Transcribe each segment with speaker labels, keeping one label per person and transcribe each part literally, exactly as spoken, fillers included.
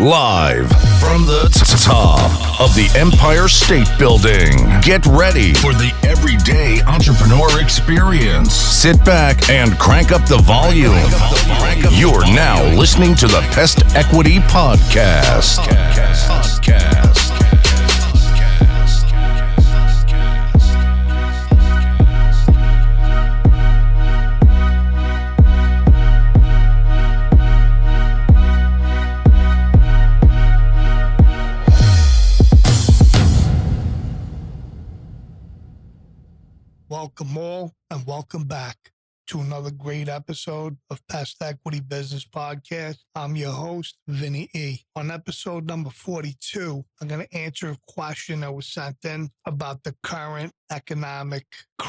Speaker 1: Live from the t- top of the Empire State Building. Get ready for the everyday entrepreneur experience. Sit back and crank up the volume. You're now listening to the Pest Equity Podcast. Podcast.
Speaker 2: Welcome all and welcome back to another great episode of Pest Equity Business Podcast. I'm your host, Vinny E. On episode number forty-two, I'm going to answer a question that was sent in about the current economic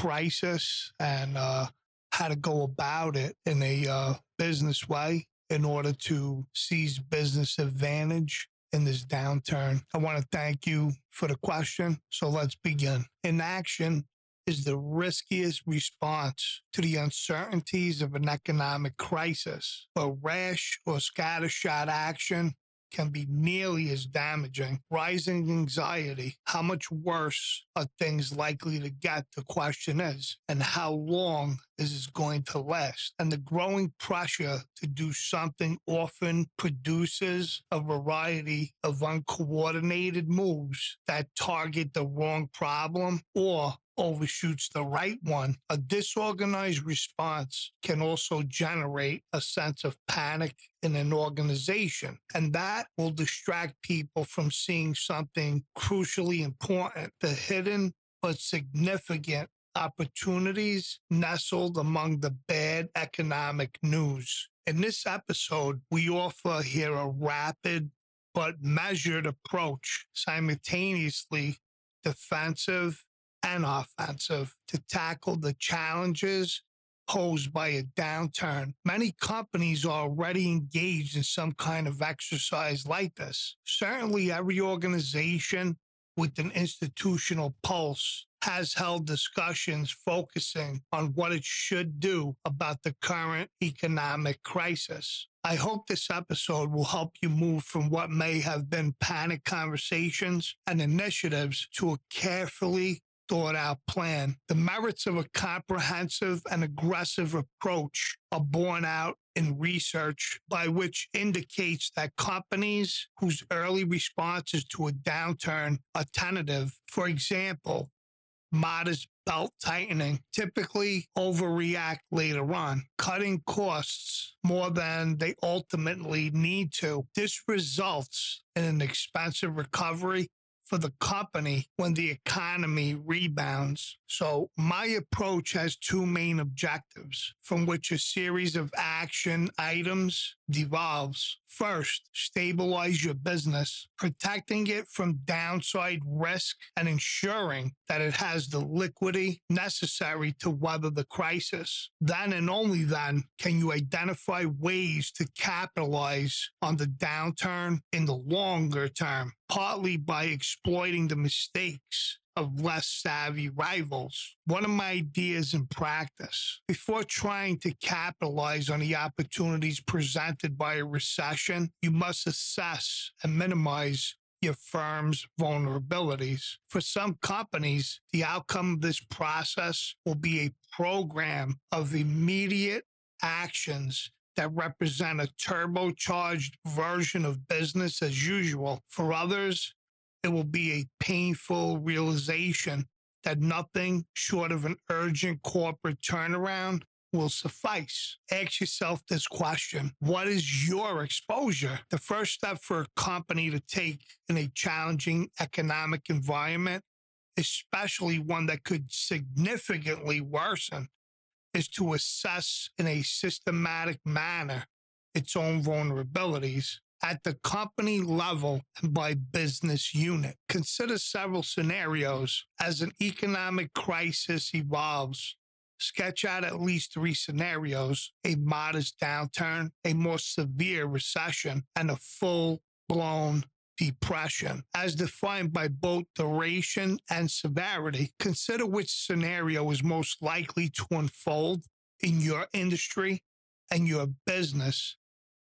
Speaker 2: crisis and uh, how to go about it in a uh, business way in order to seize business advantage in this downturn. I want to thank you for the question. So let's begin. Inaction is the riskiest response to the uncertainties of an economic crisis. But rash or scattershot action can be nearly as damaging. Rising anxiety, how much worse are things likely to get? The question is, and how long is this going to last? And the growing pressure to do something often produces a variety of uncoordinated moves that target the wrong problem or overshoots the right one. A disorganized response can also generate a sense of panic in an organization, and that will distract people from seeing something crucially important, the hidden but significant opportunities nestled among the bad economic news. In this episode, we offer here a rapid but measured approach, simultaneously defensive and offensive, to tackle the challenges posed by a downturn. Many companies are already engaged in some kind of exercise like this. Certainly every organization with an institutional pulse has held discussions focusing on what it should do about the current economic crisis. I hope this episode will help you move from what may have been panic conversations and initiatives to a carefully thought out plan. The merits of a comprehensive and aggressive approach are borne out in research, by which indicates that companies whose early responses to a downturn are tentative, for example, modest belt tightening, typically overreact later on, cutting costs more than they ultimately need to. This results in an expensive recovery for the company when the economy rebounds. So my approach has two main objectives from which a series of action items devolves. First, stabilize your business, protecting it from downside risk and ensuring that it has the liquidity necessary to weather the crisis. Then and only then can you identify ways to capitalize on the downturn in the longer term, partly by exploiting the mistakes of less savvy rivals. One of my ideas in practice: before trying to capitalize on the opportunities presented by a recession, you must assess and minimize your firm's vulnerabilities. For some companies, the outcome of this process will be a program of immediate actions that represent a turbocharged version of business as usual. For others, it will be a painful realization that nothing short of an urgent corporate turnaround will suffice. Ask yourself this question: what is your exposure? The first step for a company to take in a challenging economic environment, especially one that could significantly worsen, is to assess in a systematic manner its own vulnerabilities at the company level and by business unit. Consider several scenarios as an economic crisis evolves. Sketch out at least three scenarios: a modest downturn, a more severe recession, and a full-blown depression. As defined by both duration and severity, consider which scenario is most likely to unfold in your industry and your business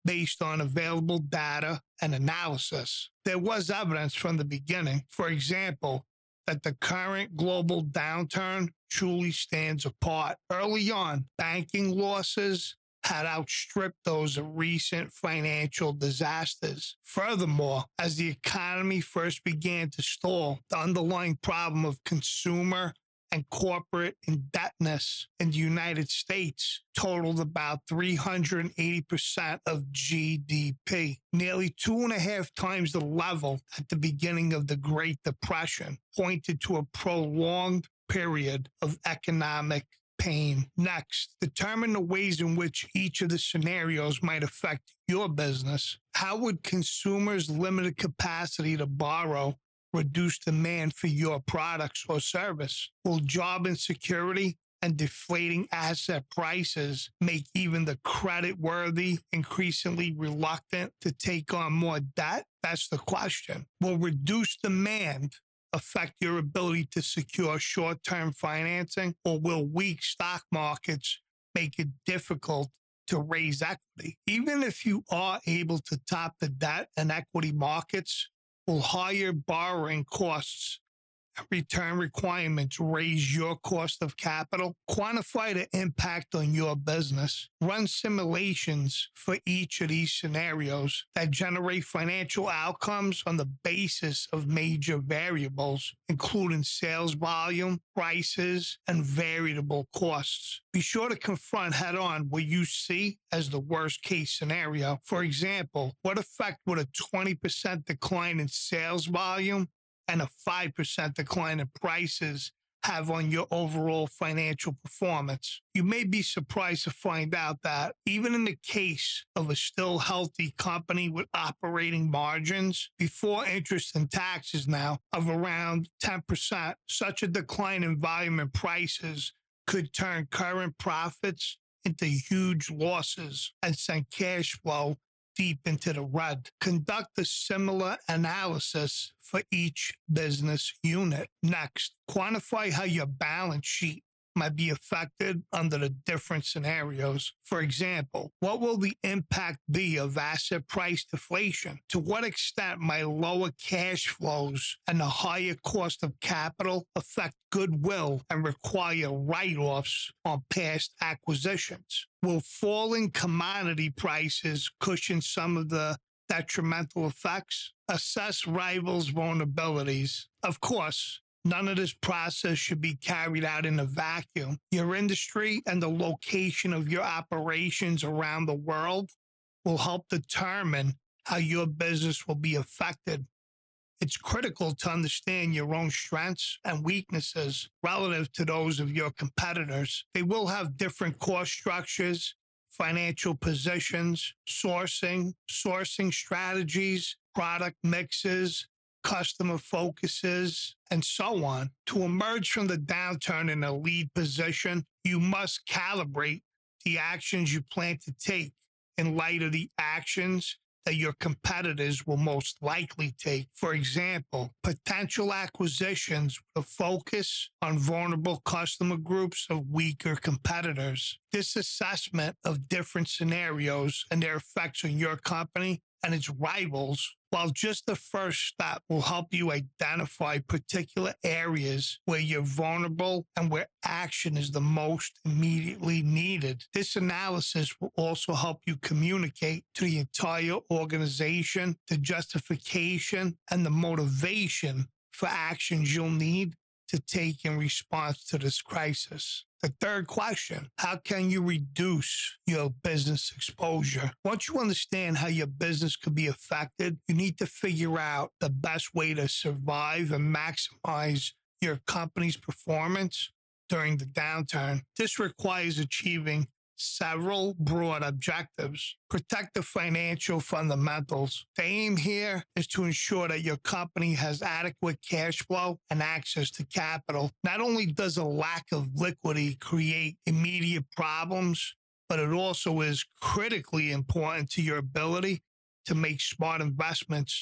Speaker 2: based on available data and analysis. There was evidence from the beginning, for example, that the current global downturn truly stands apart. Early on, banking losses had outstripped those of recent financial disasters. Furthermore, as the economy first began to stall, the underlying problem of consumer and corporate indebtedness in the United States totaled about three hundred eighty percent of G D P, nearly two and a half times the level at the beginning of the Great Depression, pointed to a prolonged period of economic pain. Next, determine the ways in which each of the scenarios might affect your business. How would consumers' limited capacity to borrow reduce demand for your products or service? Will job insecurity and deflating asset prices make even the credit-worthy increasingly reluctant to take on more debt? That's the question. Will reduced demand affect your ability to secure short-term financing, or will weak stock markets make it difficult to raise equity? Even if you are able to top the debt and equity markets, will higher borrowing costs and return requirements raise your cost of capital? Quantify the impact on your business. Run simulations for each of these scenarios that generate financial outcomes on the basis of major variables, including sales volume, prices, and variable costs. Be sure to confront head-on what you see as the worst-case scenario. For example, what effect would a twenty percent decline in sales volume and a five percent decline in prices have on your overall financial performance? You may be surprised to find out that even in the case of a still healthy company with operating margins before interest and taxes now of around ten percent, such a decline in volume and prices could turn current profits into huge losses and send cash flow deep into the red. Conduct a similar analysis for each business unit. Next, quantify how your balance sheet might be affected under the different scenarios. For example, what will the impact be of asset price deflation? To what extent might lower cash flows and the higher cost of capital affect goodwill and require write-offs on past acquisitions? Will falling commodity prices cushion some of the detrimental effects? Assess rivals' vulnerabilities. Of course, none of this process should be carried out in a vacuum. Your industry and the location of your operations around the world will help determine how your business will be affected. It's critical to understand your own strengths and weaknesses relative to those of your competitors. They will have different cost structures, financial positions, sourcing, sourcing strategies, product mixes, customer focuses, and so on. To emerge from the downturn in a lead position, you must calibrate the actions you plan to take in light of the actions that your competitors will most likely take. For example, potential acquisitions with a focus on vulnerable customer groups of weaker competitors. This assessment of different scenarios and their effects on your company and its rivals, while just the first step, will help you identify particular areas where you're vulnerable and where action is the most immediately needed. This analysis will also help you communicate to the entire organization the justification and the motivation for actions you'll need to take in response to this crisis. The third question, how can you reduce your business exposure? Once you understand how your business could be affected, you need to figure out the best way to survive and maximize your company's performance during the downturn. This requires achieving several broad objectives. Protect the financial fundamentals. The aim here is to ensure that your company has adequate cash flow and access to capital. Not only does a lack of liquidity create immediate problems, but it also is critically important to your ability to make smart investments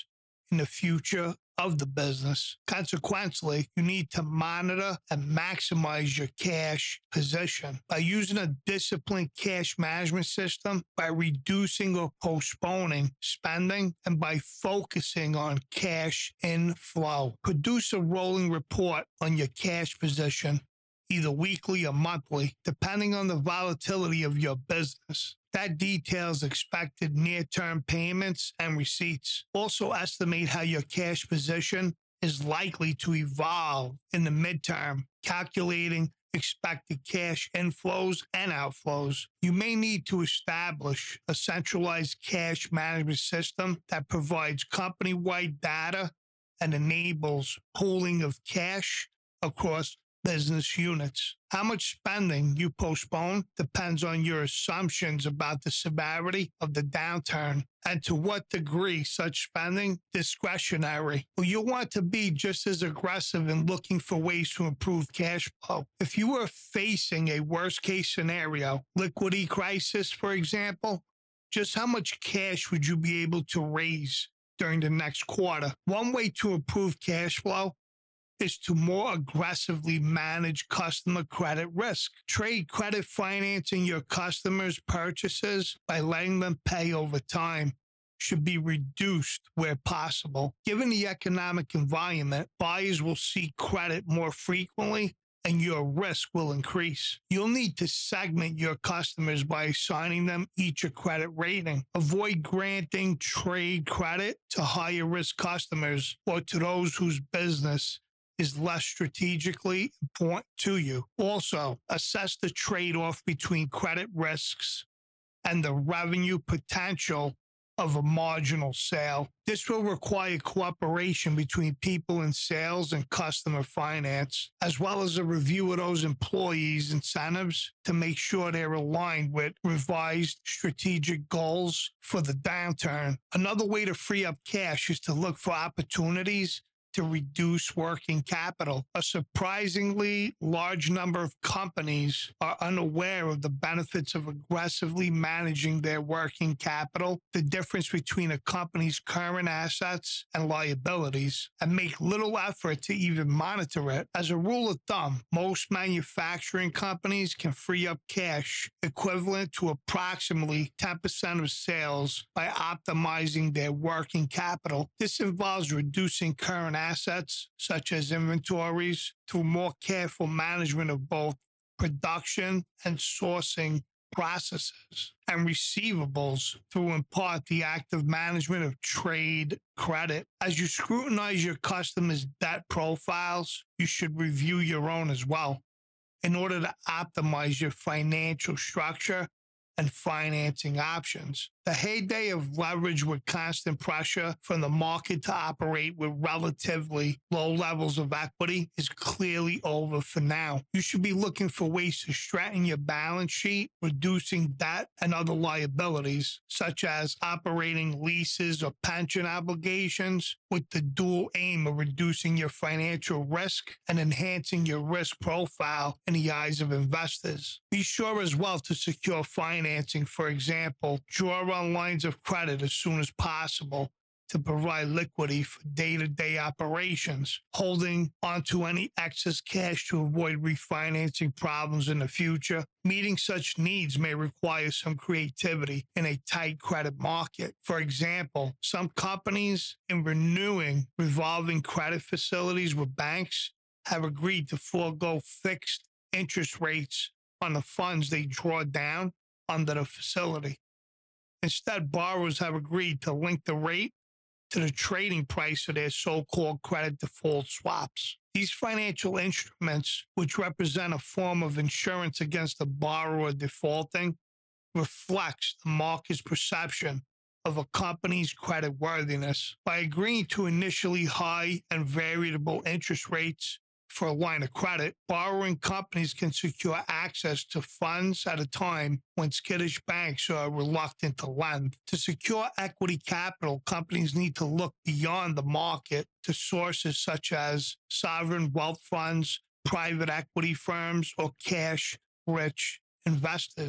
Speaker 2: in the future of the business. Consequently, you need to monitor and maximize your cash position by using a disciplined cash management system, by reducing or postponing spending, and by focusing on cash inflow. Produce a rolling report on your cash position, either weekly or monthly, depending on the volatility of your business. That details expected near-term payments and receipts. Also estimate how your cash position is likely to evolve in the midterm, calculating expected cash inflows and outflows. You may need to establish a centralized cash management system that provides company-wide data and enables pooling of cash across business units. How much spending you postpone depends on your assumptions about the severity of the downturn and to what degree such spending discretionary. Well, you'll want to be just as aggressive in looking for ways to improve cash flow. If you were facing a worst-case scenario, liquidity crisis, for example, just how much cash would you be able to raise during the next quarter? One way to improve cash flow is to more aggressively manage customer credit risk. Trade credit financing your customers' purchases by letting them pay over time should be reduced where possible. Given the economic environment, buyers will seek credit more frequently and your risk will increase. You'll need to segment your customers by assigning them each a credit rating. Avoid granting trade credit to higher risk customers or to those whose business is less strategically important to you. Also, assess the trade-off between credit risks and the revenue potential of a marginal sale. This will require cooperation between people in sales and customer finance, as well as a review of those employees' incentives to make sure they're aligned with revised strategic goals for the downturn. Another way to free up cash is to look for opportunities to reduce working capital. A surprisingly large number of companies are unaware of the benefits of aggressively managing their working capital, the difference between a company's current assets and liabilities, and make little effort to even monitor it. As a rule of thumb, most manufacturing companies can free up cash equivalent to approximately ten percent of sales by optimizing their working capital. This involves reducing current assets, such as inventories, through more careful management of both production and sourcing processes, and receivables through, in part, the active management of trade credit. As you scrutinize your customers' debt profiles, you should review your own as well in order to optimize your financial structure and financing options. The heyday of leverage with constant pressure from the market to operate with relatively low levels of equity is clearly over for now. You should be looking for ways to strengthen your balance sheet, reducing debt and other liabilities, such as operating leases or pension obligations, with the dual aim of reducing your financial risk and enhancing your risk profile in the eyes of investors. Be sure as well to secure financing. For example, draw on lines of credit as soon as possible to provide liquidity for day-to-day operations, holding onto any excess cash to avoid refinancing problems in the future. Meeting such needs may require some creativity in a tight credit market. For example, some companies, in renewing revolving credit facilities with banks, have agreed to forego fixed interest rates on the funds they draw down under the facility. Instead, borrowers have agreed to link the rate to the trading price of their so-called credit default swaps. These financial instruments, which represent a form of insurance against the borrower defaulting, reflects the market's perception of a company's creditworthiness. By agreeing to initially high and variable interest rates for a line of credit, borrowing companies can secure access to funds at a time when skittish banks are reluctant to lend. To secure equity capital, companies need to look beyond the market to sources such as sovereign wealth funds, private equity firms, or cash-rich investors.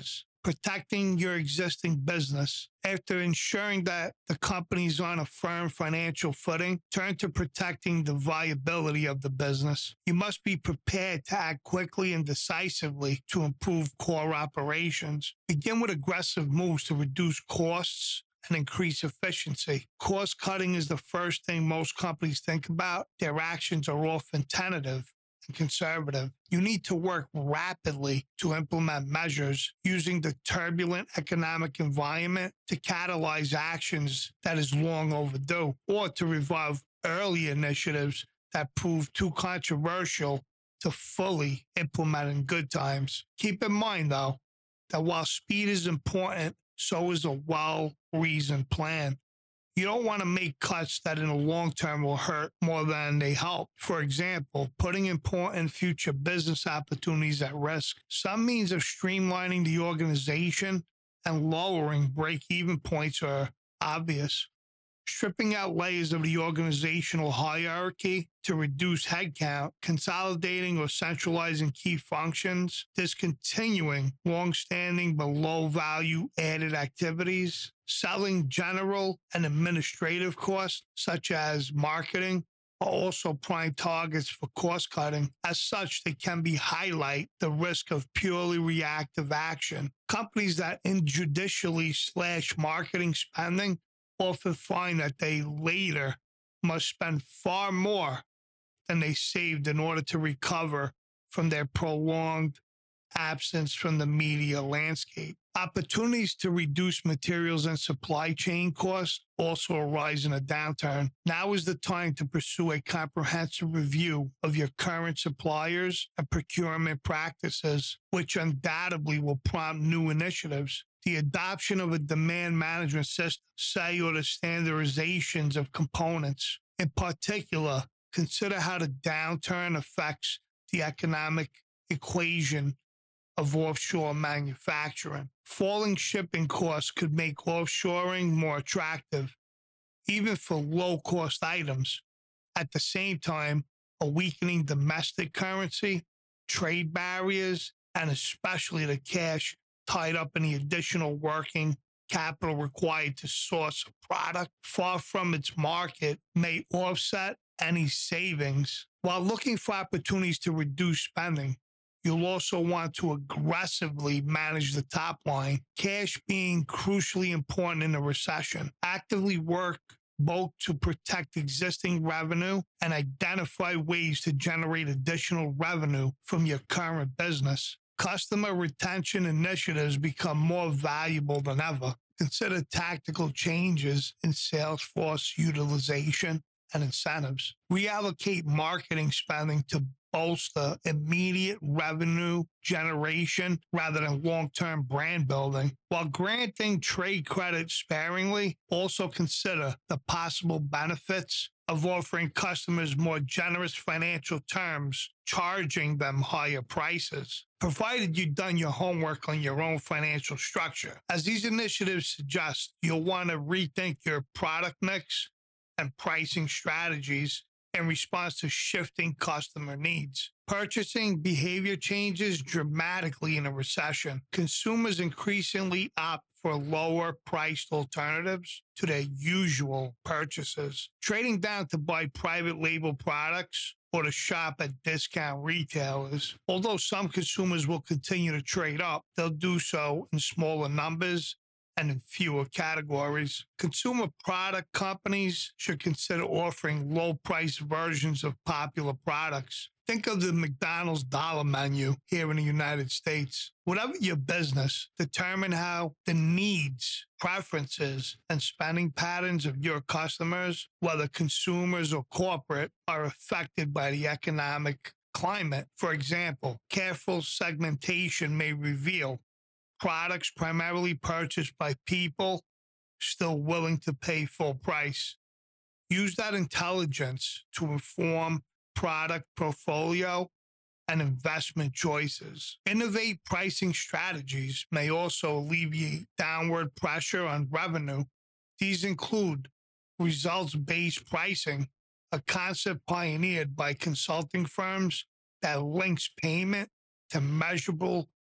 Speaker 2: protecting your existing business. After ensuring that the company's on a firm financial footing, turn to protecting the viability of the business. You must be prepared to act quickly and decisively to improve core operations. Begin with aggressive moves to reduce costs and increase efficiency. Cost cutting is the first thing most companies think about. Their actions are often tentative and conservative. You need to work rapidly to implement measures using the turbulent economic environment to catalyze actions that is long overdue, or to revive early initiatives that prove too controversial to fully implement in good times. Keep in mind, though, that while speed is important, so is a well-reasoned plan. You don't want to make cuts that in the long term will hurt more than they help. For example, putting important future business opportunities at risk. Some means of streamlining the organization and lowering break-even points are obvious. Stripping out layers of the organizational hierarchy to reduce headcount, consolidating or centralizing key functions, discontinuing long-standing but low-value added activities, selling general and administrative costs, such as marketing, are also prime targets for cost cutting. As such, they can be highlight the risk of purely reactive action. Companies that injudicially slash marketing spending often find that they later must spend far more than they saved in order to recover from their prolonged absence from the media landscape. Opportunities to reduce materials and supply chain costs also arise in a downturn. Now is the time to pursue a comprehensive review of your current suppliers and procurement practices, which undoubtedly will prompt new initiatives. The adoption of a demand management system, say, or the standardizations of components. In particular, consider how the downturn affects the economic equation of offshore manufacturing. Falling shipping costs could make offshoring more attractive, even for low-cost items. At the same time, a weakening domestic currency, trade barriers, and especially the cash tied up in the additional working capital required to source a product far from its market may offset any savings. While looking for opportunities to reduce spending, you'll also want to aggressively manage the top line, cash being crucially important in a recession. Actively work both to protect existing revenue and identify ways to generate additional revenue from your current business. Customer retention initiatives become more valuable than ever. Consider tactical changes in sales force utilization and incentives. Reallocate marketing spending to bolster immediate revenue generation rather than long-term brand building. While granting trade credit sparingly, also consider the possible benefits of offering customers more generous financial terms, charging them higher prices, provided you've done your homework on your own financial structure. As these initiatives suggest, you'll want to rethink your product mix and pricing strategies in response to shifting customer needs. Purchasing behavior changes dramatically in a recession. Consumers increasingly opt for lower-priced alternatives to their usual purchases. Trading down to buy private label products or to shop at discount retailers. Although some consumers will continue to trade up, they'll do so in smaller numbers and in fewer categories. Consumer product companies should consider offering low-price versions of popular products. Think of the McDonald's dollar menu here in the United States. Whatever your business, determine how the needs, preferences, and spending patterns of your customers, whether consumers or corporate, are affected by the economic climate. For example, careful segmentation may reveal products primarily purchased by people still willing to pay full price. Use that intelligence to inform product portfolio and investment choices. Innovate pricing strategies may also alleviate downward pressure on revenue. These include results-based pricing, a concept pioneered by consulting firms that links payment to measurable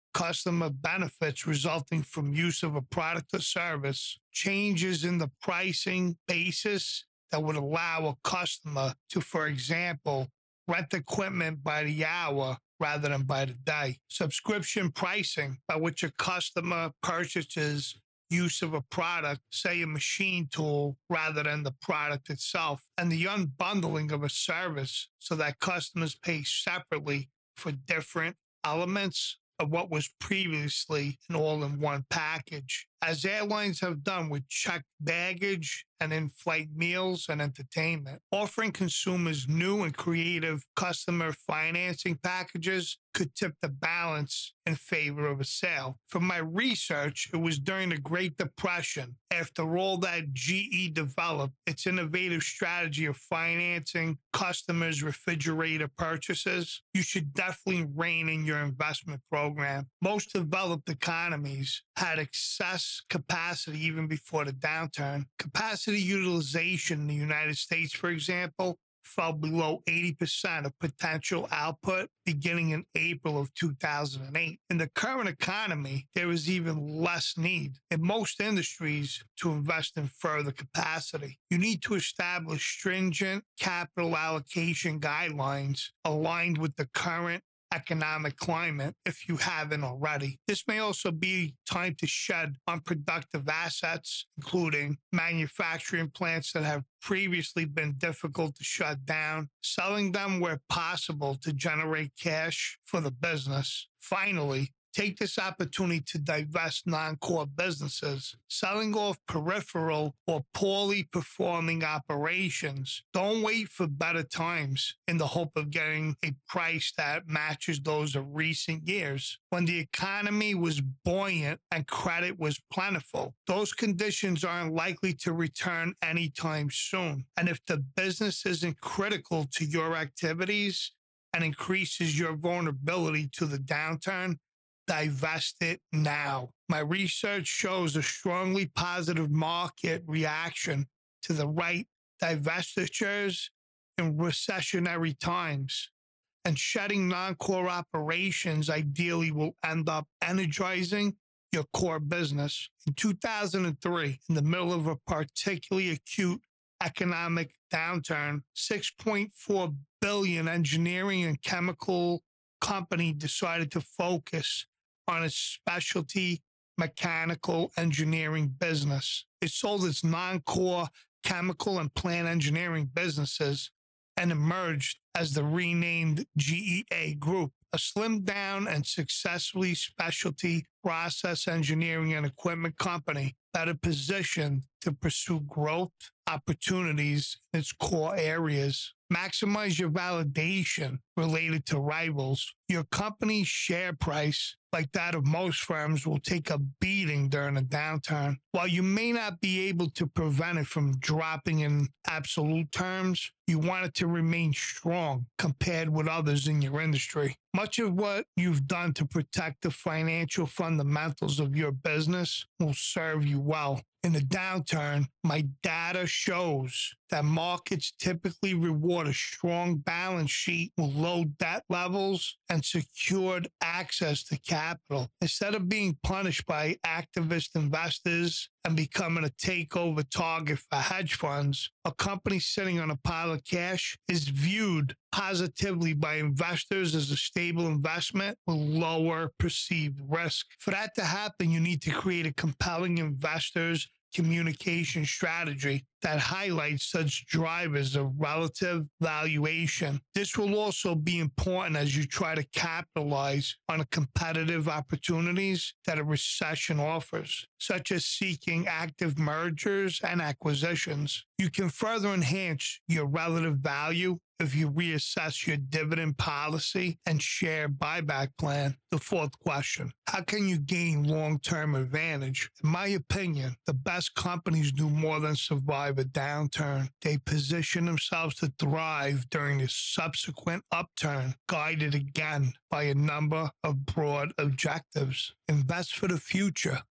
Speaker 2: customer benefits resulting from use of a product or service, changes in the pricing basis that would allow a customer to, for example, rent equipment by the hour rather than by the day. Subscription pricing, by which a customer purchases use of a product, say a machine tool, rather than the product itself. And the unbundling of a service so that customers pay separately for different elements of what was previously an all-in-one package, as airlines have done with checked baggage and in-flight meals and entertainment. Offering consumers new and creative customer financing packages could tip the balance in favor of a sale. From my research, it was during the Great Depression, after all that G E developed its innovative strategy of financing customers' refrigerator purchases. You should definitely rein in your investment program. Most developed economies had excess capacity even before the downturn. Capacity utilization in the United States, for example, fell below eighty percent of potential output beginning in April of two thousand eight. In the current economy, there is even less need in most industries to invest in further capacity. You need to establish stringent capital allocation guidelines aligned with the current economic climate if you haven't already. This may also be time to shed unproductive assets, including manufacturing plants that have previously been difficult to shut down, selling them where possible to generate cash for the business. Finally, take this opportunity to divest non-core businesses, selling off peripheral or poorly performing operations. Don't wait for better times in the hope of getting a price that matches those of recent years. When the economy was buoyant and credit was plentiful, those conditions aren't likely to return anytime soon. And if the business isn't critical to your activities and increases your vulnerability to the downturn, divest it now. My research shows a strongly positive market reaction to the right divestitures in recessionary times, and shedding non-core operations ideally will end up energizing your core business. In two thousand three, in the middle of a particularly acute economic downturn, six point four billion dollars engineering and chemical company decided to focus on its specialty mechanical engineering business. It sold its non-core chemical and plant engineering businesses and emerged as the renamed G E A Group, a slimmed down and successfully specialty process engineering and equipment company better positioned to pursue growth opportunities in its core areas. Maximize your validation related to rivals. Your company's share price, like that of most firms, will take a beating during a downturn. While you may not be able to prevent it from dropping in absolute terms, you want it to remain strong compared with others in your industry. Much of what you've done to protect the financial fundamentals of your business will serve you well. In a downturn, my data shows that markets typically reward a strong balance sheet with low debt levels and secured access to capital. Instead of being punished by activist investors and becoming a takeover target for hedge funds, a company sitting on a pile of cash is viewed positively by investors as a stable investment with lower perceived risk. For that to happen, you need to create a compelling investors communication strategy that highlights such drivers of relative valuation. This will also be important as you try to capitalize on the competitive opportunities that a recession offers, such as seeking active mergers and acquisitions. You can further enhance your relative value if you reassess your dividend policy and share buyback plan. The fourth question, how can you gain long-term advantage? In my opinion, the best companies do more than survive a downturn. They position themselves to thrive during the subsequent upturn, guided again by a number of broad objectives. Invest for the future.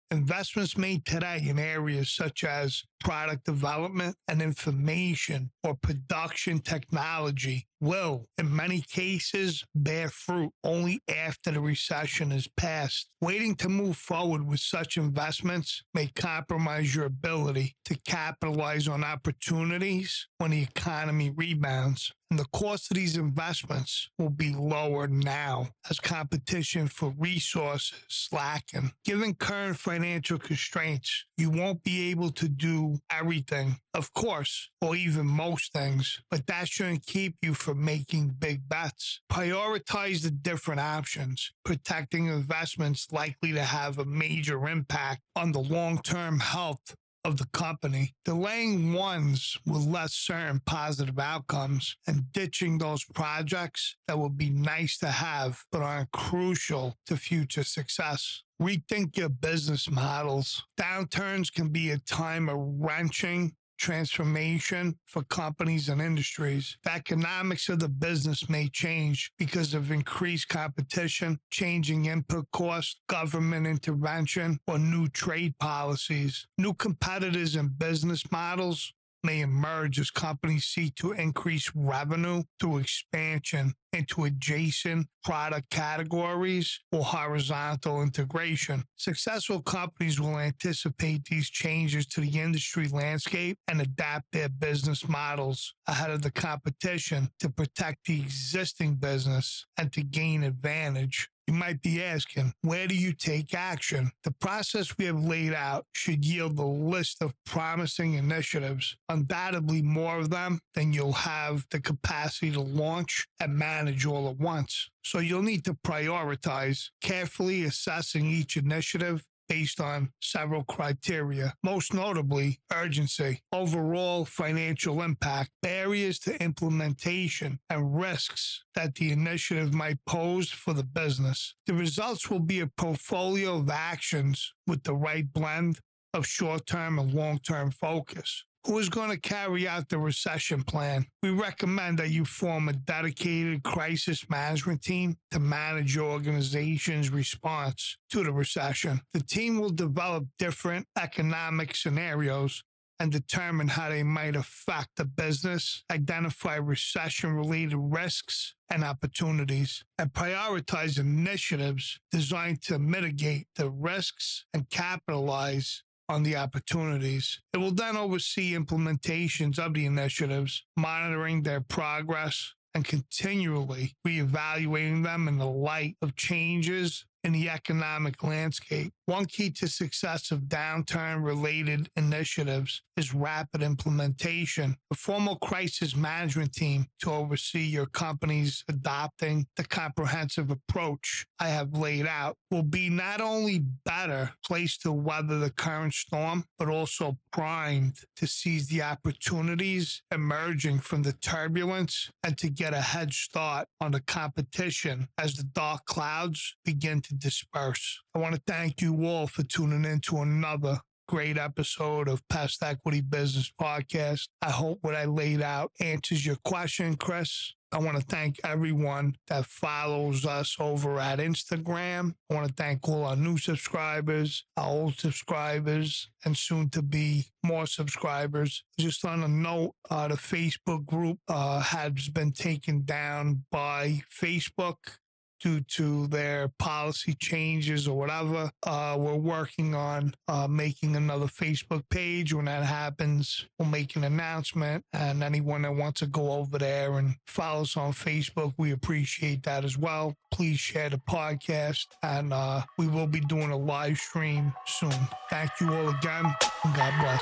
Speaker 2: Investments made today in areas such as product development and information or production technology will, in many cases, bear fruit only after the recession is past. Waiting to move forward with such investments may compromise your ability to capitalize on opportunities when the economy rebounds. And the cost of these investments will be lower now as competition for resources slacken. Given current financial constraints, you won't be able to do everything, of course, or even most things, but that shouldn't keep you from making big bets. Prioritize the different options, protecting investments likely to have a major impact on the long-term health of the company, delaying ones with less certain positive outcomes, and ditching those projects that would be nice to have but aren't crucial to future success. Rethink your business models. Downturns can be a time of wrenching transformation for companies and industries. The economics of the business may change because of increased competition, changing input costs, government intervention, or new trade policies. New competitors and business models may emerge as companies seek to increase revenue through expansion into adjacent product categories or horizontal integration. Successful companies will anticipate these changes to the industry landscape and adapt their business models ahead of the competition to protect the existing business and to gain advantage. You might be asking, where do you take action? The process we have laid out should yield a list of promising initiatives, undoubtedly more of them than you'll have the capacity to launch and manage all at once. So you'll need to prioritize, carefully assessing each initiative based on several criteria, most notably urgency, overall financial impact, barriers to implementation, and risks that the initiative might pose for the business. The results will be a portfolio of actions with the right blend of short-term and long-term focus. Who is going to carry out the recession plan? We recommend that you form a dedicated crisis management team to manage your organization's response to the recession. The team will develop different economic scenarios and determine how they might affect the business, identify recession-related risks and opportunities, and prioritize initiatives designed to mitigate the risks and capitalize on the opportunities. It will then oversee implementations of the initiatives, monitoring their progress, and continually reevaluating them in the light of changes in the economic landscape. One key to success of downturn-related initiatives is rapid implementation. A formal crisis management team to oversee your company's adopting the comprehensive approach I have laid out will be not only better placed to weather the current storm, but also primed to seize the opportunities emerging from the turbulence and to get a head start on the competition as the dark clouds begin to disperse. I want to thank you all for tuning in to another great episode of Pest Equity Business Podcast. I hope what I laid out answers your question, Chris. I want to thank everyone that follows us over at Instagram. I want to thank all our new subscribers, our old subscribers, and soon to be more subscribers. Just on a note, uh, the Facebook group uh, has been taken down by Facebook due to their policy changes or whatever. Uh, we're working on uh, making another Facebook page. When that happens, we'll make an announcement. And anyone that wants to go over there and follow us on Facebook, we appreciate that as well. Please share the podcast, and uh, we will be doing a live stream soon. Thank you all again, and God bless.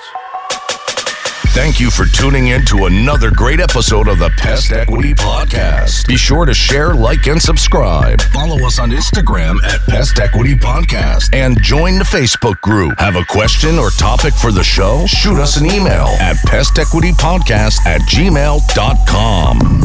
Speaker 1: Thank you for tuning in to another great episode of the Pest Equity Podcast. Be sure to share, like, and subscribe. Follow us on Instagram at Pest Equity Podcast and join the Facebook group. Have a question or topic for the show? Shoot us an email at pestequitypodcast at gmail dot com.